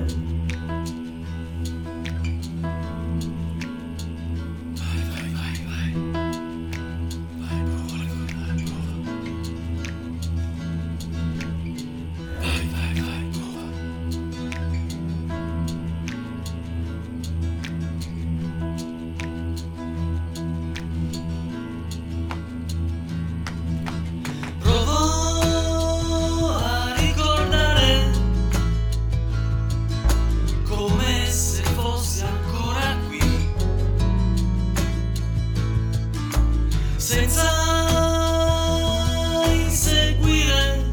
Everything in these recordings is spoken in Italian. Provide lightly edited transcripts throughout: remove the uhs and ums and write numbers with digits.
Senza inseguire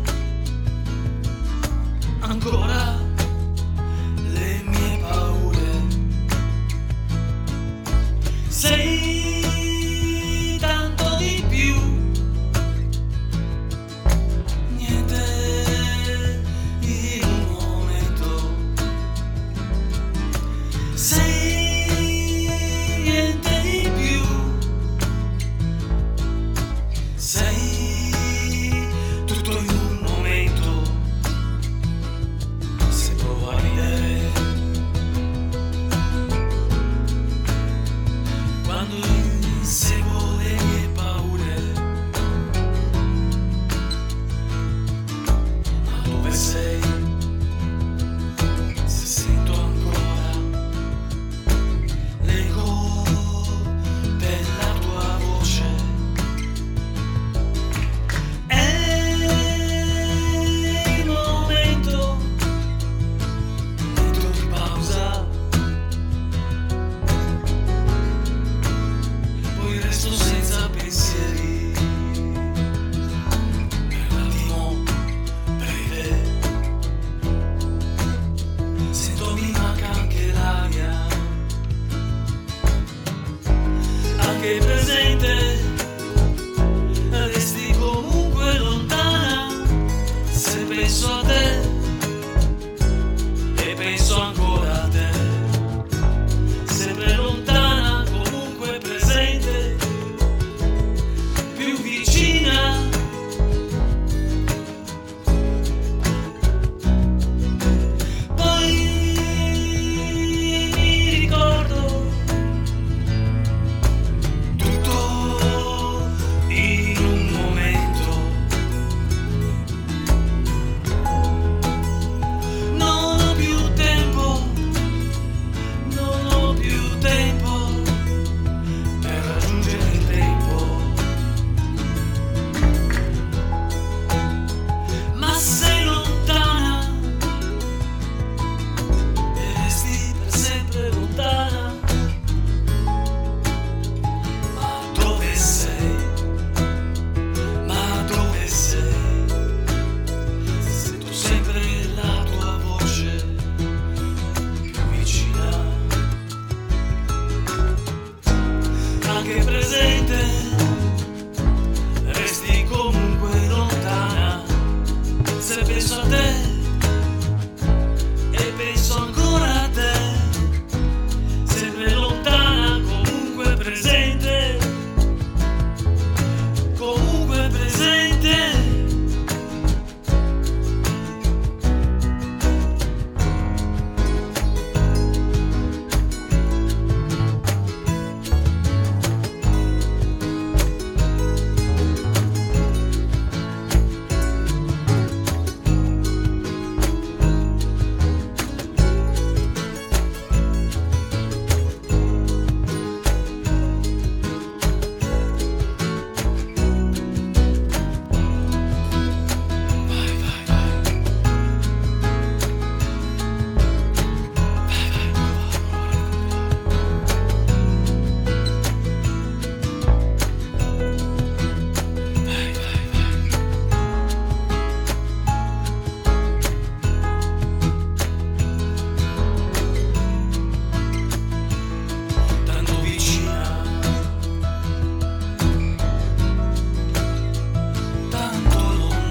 ancora le mie paure. Sei tanto di più, niente in un momento. Sei niente di più. Sei tutto in un momento, se provo a ridere, quando inseguo le mie paure. Ma dove sei? Se sento ancora l'eco della tua voce. Resto senza pensieri per un attimo breve. Sento mi manca anche l'aria, anche presente. Resti comunque lontana se penso a te e penso ancora a te. Sempre lontana, comunque presente, più vicina. Poi mi ricordo tutto in un momento. Non ho più tempo, non ho più tempo per raggiungere il tempo. Ma sei lontana e resti per sempre lontana. Ma dove sei? Ma dove sei? Sento sempre la tua voce più vicina, anche presente. Resti comunque lontana se penso a te e penso ancora a te. Sempre lontana, comunque presente, comunque presente.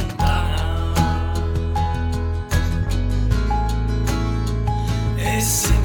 Esse